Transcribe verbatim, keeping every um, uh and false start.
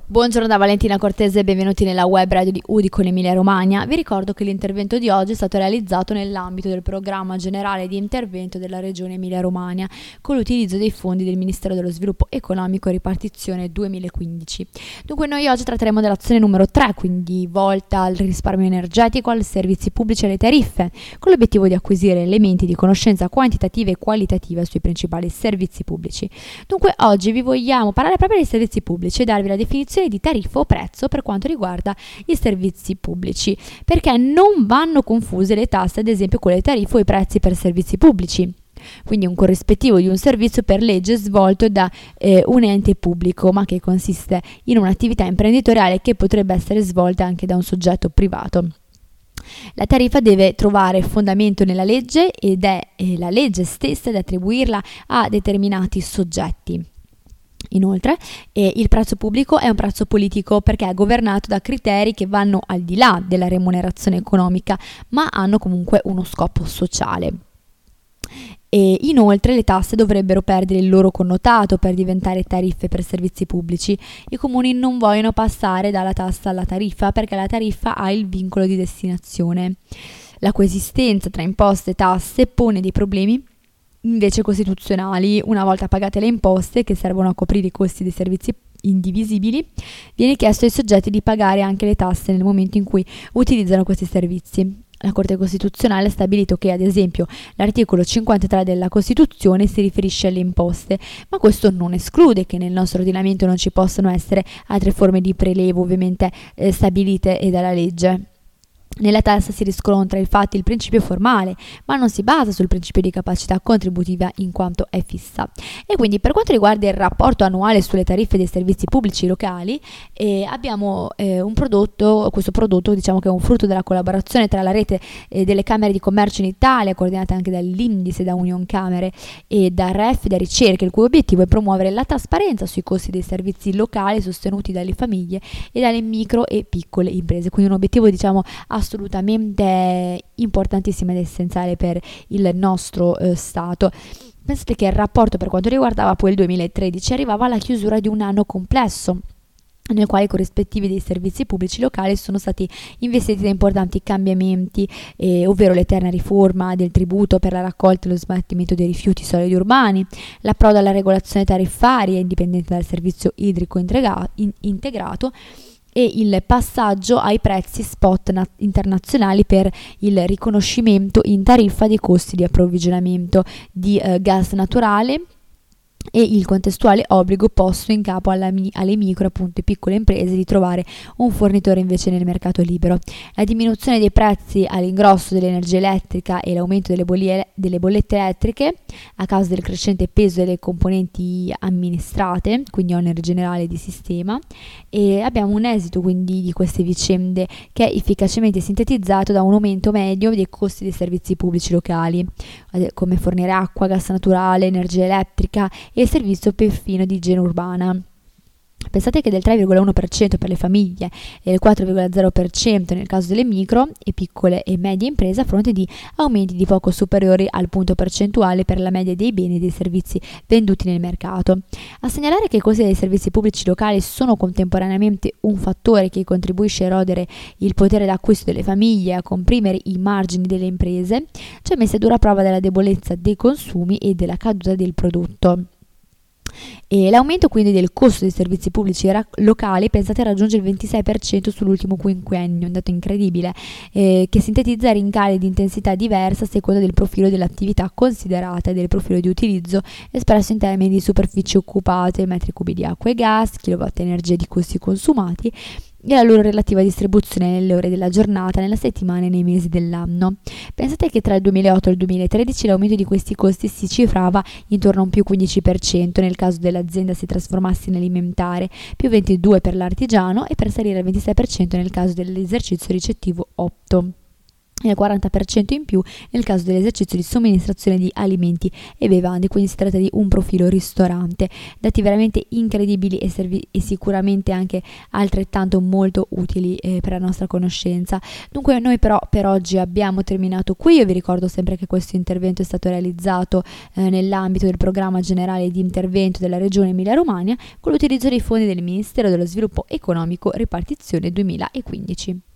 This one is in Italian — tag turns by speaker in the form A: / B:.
A: Buongiorno da Valentina Cortese e benvenuti nella web radio di Udicon Emilia Romagna. Vi ricordo che l'intervento di oggi è stato realizzato nell'ambito del programma generale di intervento della Regione Emilia Romagna con l'utilizzo dei fondi del Ministero dello Sviluppo Economico ripartizione duemilaquindici. Dunque noi oggi tratteremo dell'azione numero tre, quindi volta al risparmio energetico, ai servizi pubblici e alle tariffe, con l'obiettivo di acquisire elementi di conoscenza quantitativa e qualitativa sui principali servizi pubblici. Dunque oggi vi vogliamo parlare proprio dei servizi pubblici e darvi la definizione di tariffa o prezzo per quanto riguarda i servizi pubblici, perché non vanno confuse le tasse, ad esempio con le tariffe o i prezzi per servizi pubblici. Quindi un corrispettivo di un servizio per legge svolto da eh, un ente pubblico, ma che consiste in un'attività imprenditoriale che potrebbe essere svolta anche da un soggetto privato. La tariffa deve trovare fondamento nella legge ed è eh, la legge stessa ad attribuirla a determinati soggetti. Inoltre, eh, il prezzo pubblico è un prezzo politico perché è governato da criteri che vanno al di là della remunerazione economica, ma hanno comunque uno scopo sociale. E inoltre le tasse dovrebbero perdere il loro connotato per diventare tariffe per servizi pubblici. I comuni non vogliono passare dalla tassa alla tariffa perché la tariffa ha il vincolo di destinazione. La coesistenza tra imposte e tasse pone dei problemi invece costituzionali. Una volta pagate le imposte che servono a coprire i costi dei servizi indivisibili, viene chiesto ai soggetti di pagare anche le tasse nel momento in cui utilizzano questi servizi. La Corte Costituzionale ha stabilito che, ad esempio, l'articolo cinquantatré della Costituzione si riferisce alle imposte, ma questo non esclude che nel nostro ordinamento non ci possano essere altre forme di prelevo, ovviamente eh, stabilite eh, dalla legge. Nella tassa si riscontra infatti il principio formale, ma non si basa sul principio di capacità contributiva in quanto è fissa. E quindi per quanto riguarda il rapporto annuale sulle tariffe dei servizi pubblici locali, eh, abbiamo eh, un prodotto, questo prodotto diciamo che è un frutto della collaborazione tra la rete eh, delle Camere di Commercio in Italia, coordinata anche dall'Indice, da Union Camere e da R E F, da Ricerche, il cui obiettivo è promuovere la trasparenza sui costi dei servizi locali sostenuti dalle famiglie e dalle micro e piccole imprese. Quindi un obiettivo diciamo assolutamente importantissimo ed essenziale per il nostro eh, Stato. Pensate che il rapporto per quanto riguardava poi il duemilatredici arrivava alla chiusura di un anno complesso, nel quale i corrispettivi dei servizi pubblici locali sono stati investiti da importanti cambiamenti, eh, ovvero l'eterna riforma del tributo per la raccolta e lo smaltimento dei rifiuti solidi urbani, l'approdo alla regolazione tariffaria indipendente dal servizio idrico integra- in- integrato e il passaggio ai prezzi spot na- internazionali per il riconoscimento in tariffa dei costi di approvvigionamento di eh, gas naturale e il contestuale obbligo posto in capo alla mi- alle micro appunto, e piccole imprese di trovare un fornitore invece nel mercato libero. La diminuzione dei prezzi all'ingrosso dell'energia elettrica e l'aumento delle, bollie- delle bollette elettriche a causa del crescente peso delle componenti amministrate, quindi onere generale di sistema, e abbiamo un esito quindi di queste vicende che è efficacemente sintetizzato da un aumento medio dei costi dei servizi pubblici locali, come fornire acqua, gas naturale, energia elettrica e il servizio perfino di igiene urbana. Pensate che del tre virgola uno per cento per le famiglie e del quattro virgola zero per cento nel caso delle micro e piccole e medie imprese a fronte di aumenti di poco superiori al punto percentuale per la media dei beni e dei servizi venduti nel mercato. A segnalare che i costi dei servizi pubblici locali sono contemporaneamente un fattore che contribuisce a erodere il potere d'acquisto delle famiglie e a comprimere i margini delle imprese, ci ha messo a dura prova della debolezza dei consumi e della caduta del prodotto. E l'aumento quindi del costo dei servizi pubblici ra- locali, pensate, raggiunge il ventisei per cento sull'ultimo quinquennio, un dato incredibile, eh, che sintetizza rincari di intensità diversa a seconda del profilo dell'attività considerata e del profilo di utilizzo espresso in termini di superfici occupate, metri cubi di acqua e gas, kilowatt energia di costi consumati e la loro relativa distribuzione nelle ore della giornata, nella settimana e nei mesi dell'anno. Pensate che tra il duemilaotto e il duemilatredici l'aumento di questi costi si cifrava intorno a un più quindici per cento nel caso dell'azienda si trasformasse in alimentare, più ventidue per cento per l'artigiano e per salire al ventisei per cento nel caso dell'esercizio ricettivo otto. e al quaranta per cento in più nel caso dell'esercizio di somministrazione di alimenti e bevande, quindi si tratta di un profilo ristorante. Dati veramente incredibili e, servi- e sicuramente anche altrettanto molto utili eh, per la nostra conoscenza. Dunque noi però per oggi abbiamo terminato qui. Io vi ricordo sempre che questo intervento è stato realizzato eh, nell'ambito del programma generale di intervento della Regione Emilia-Romagna con l'utilizzo dei fondi del Ministero dello Sviluppo Economico Ripartizione duemilaquindici.